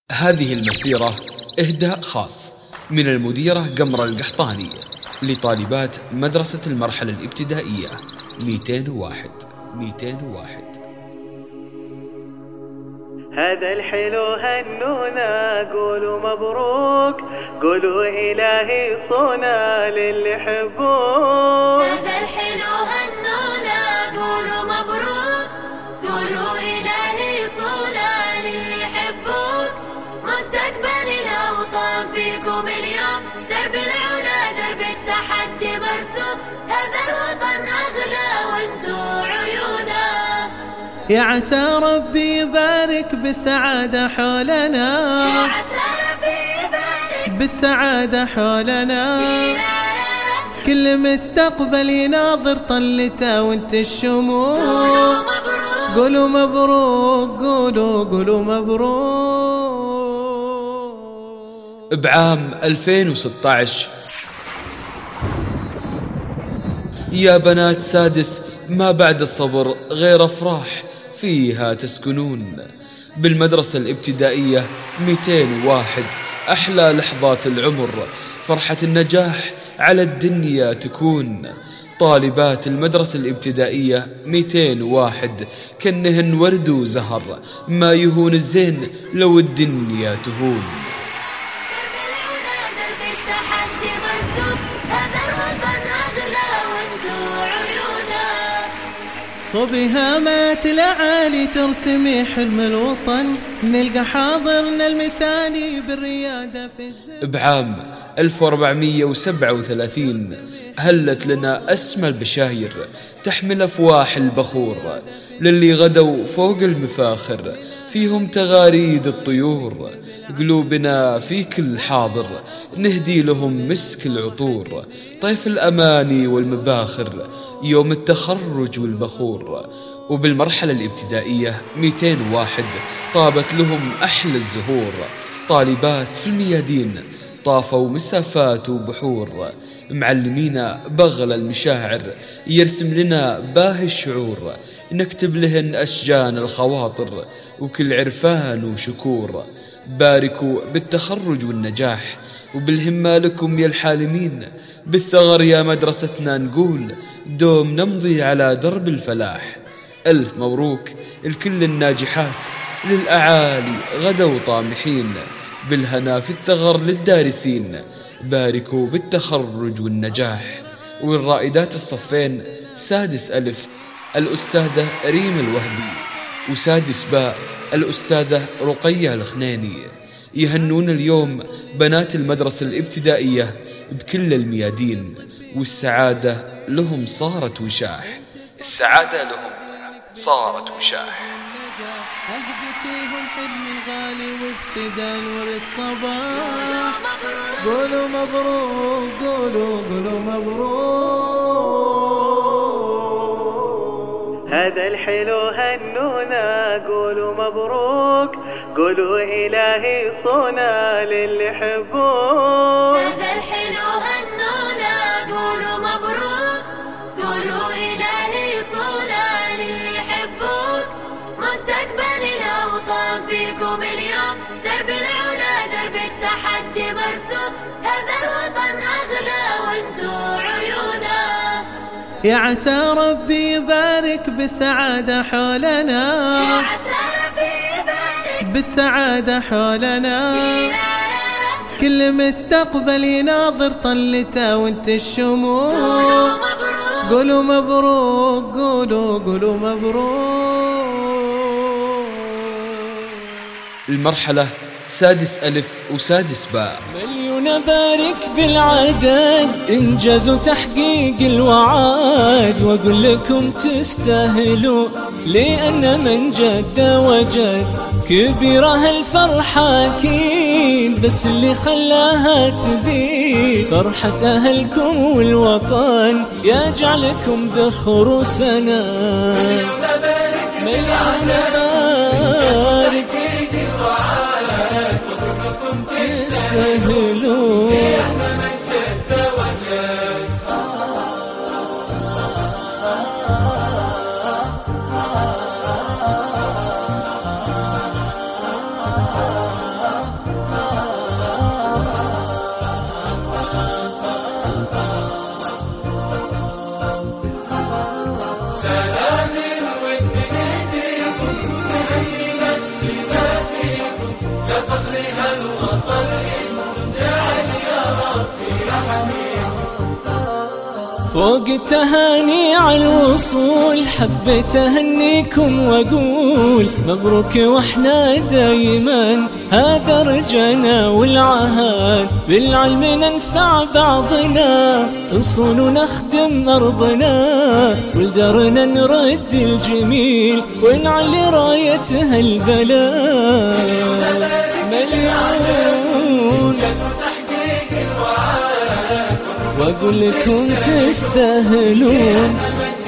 هذه المسيرة إهداء خاص من المديرة قمر القحطاني لطالبات مدرسة المرحلة الابتدائية 201. هذا الحلو هنونا، قولوا مبروك، قولوا إلهي صونا للي يحبوك. هذا الحلو هنونا، قولوا مبروك، قولوا إلهي صونا للي يحبوك. مستقبل الأوطان فيكم اليوم، درب العلا درب التحدي مرسوم. هذا الوطن أغلى وانتو عيونا. يا عسى ربي يبارك بالسعادة حولنا، يا عسى ربي يبارك بالسعادة حولنا. كل مستقبل يناظر طلته وانت الشموع. قولوا مبروك، قولوا مبروك. بعام 2016 يا بنات سادس، ما بعد الصبر غير أفراح فيها تسكنون. بالمدرسة الابتدائية 201 أحلى لحظات العمر، فرحة النجاح على الدنيا تكون. طالبات المدرسة الابتدائية 201 كأنهن ورد وزهر، ما يهون الزين لو الدنيا تهون. صوبي هامات الأعالي ترسمي حلم الوطن، نلقى حاضرنا المثالي بالريادة في الزمن. بعام 1437 هلت لنا أسمى البشاير تحمل أفواح البخور، للي غدوا فوق المفاخر فيهم تغاريد الطيور. قلوبنا في كل حاضر نهدي لهم مسك العطور، طيف الأماني والمباخر يوم التخرج والبخور. وبالمرحلة الابتدائية 201 طابت لهم أحلى الزهور، طالبات في الميادين طافوا مسافات وبحور. معلمينا بغل المشاعر يرسم لنا باهي الشعور، نكتب لهن أشجان الخواطر وكل عرفان وشكور. باركوا بالتخرج والنجاح وبالهمة لكم يا الحالمين، بالثغر يا مدرستنا نقول دوم نمضي على درب الفلاح. ألف مبروك لكل الناجحات، للأعالي غدوا طامحين، بالهنا في الثغر للدارسين. باركوا بالتخرج والنجاح. والرائدات الصفين سادس ألف الأستاذة ريم الوهبي، وسادس باء الأستاذة رقية الخنيني، يهنون اليوم بنات المدرسة الابتدائية بكل الميادين. والسعادة لهم صارت وشاح، السعادة لهم صارت وشاح. أهدتيهم حلم الغالي وابتدى نور الصباح. قولوا مبروك، قولوا مبروك. هذا الحلو هنونا، قولوا مبروك، قولوا إلهي صونا للي يحبوك. هذا الحلو هنونا، قولوا مبروك، قولوا إلهي صونا للي يحبوك. مستقبل الأوطان فيكم اليوم، درب العلا درب التحدي مرسوم. هذا الوطن أغلى وانتو عيونا. يا عسى ربي يبارك بالسعادة حولنا، يا عسى ربي يبارك بالسعادة حولنا. كل مستقبل يناظر طلته وانت الشموع. قولوا مبروك، قولوا مبروك. المرحلة سادس ألف وسادس باء. مليون بارك بالعدد، انجزوا تحقيق الوعد، واقول لكم تستاهلوا لأن من جد وجد. كبيرة الفرحة أكيد، بس اللي خلاها تزيد فرحة أهلكم والوطن، يجعلكم ذخر سنة. مليون بارك تستاهلوا. فوق التهاني على الوصول حبيت أهنيكم وأقول مبروك، وإحنا دايما هذا رجانا والعهد بالعلم ننفع بعضنا، نصون ونخدم أرضنا ولدارنا نرد الجميل ونعلي راية هالبلد. مليون وأقول لكم تستاهلون.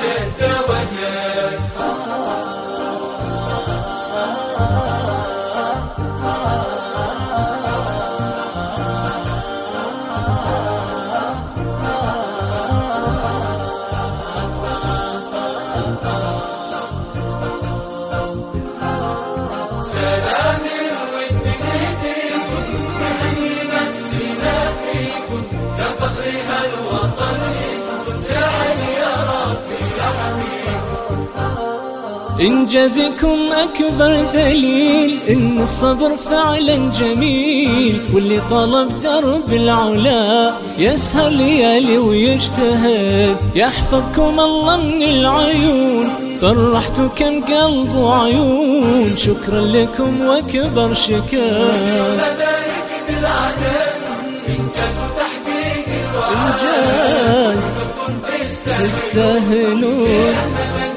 إنجازكم أكبر دليل إن الصبر فعلا جميل، واللي طلب درب العلا يسهر ليالي ويجتهد، يحفظكم الله من العيون، فرحتوا كم قلب وعيون، شكرا لكم وأكبر شكر. إنجاز وتحقيق الوعد، إنجاز تستاهلون.